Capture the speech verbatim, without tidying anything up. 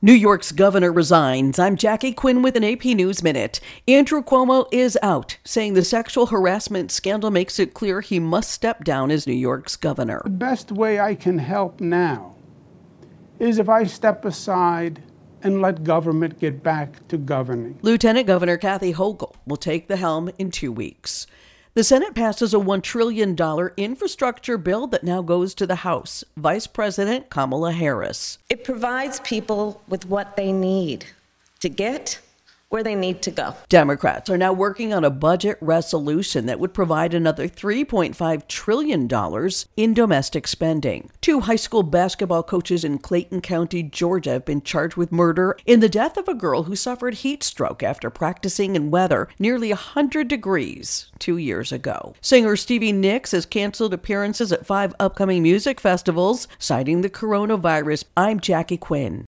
New York's governor resigns. I'm Jackie Quinn with an A P News Minute. Andrew Cuomo is out, saying the sexual harassment scandal makes it clear he must step down as New York's governor. The best way I can help now is if I step aside and let government get back to governing. Lieutenant Governor Kathy Hochul will take the helm in two weeks. The Senate passes a one trillion dollars infrastructure bill that now goes to the House. Vice President Kamala Harris. It provides people with what they need to get where they need to go. Democrats are now working on a budget resolution that would provide another three point five trillion dollars in domestic spending. Two high school basketball coaches in Clayton County, Georgia, have been charged with murder in the death of a girl who suffered heat stroke after practicing in weather nearly one hundred degrees two years ago. Singer Stevie Nicks has canceled appearances at five upcoming music festivals, citing the coronavirus. I'm Jackie Quinn.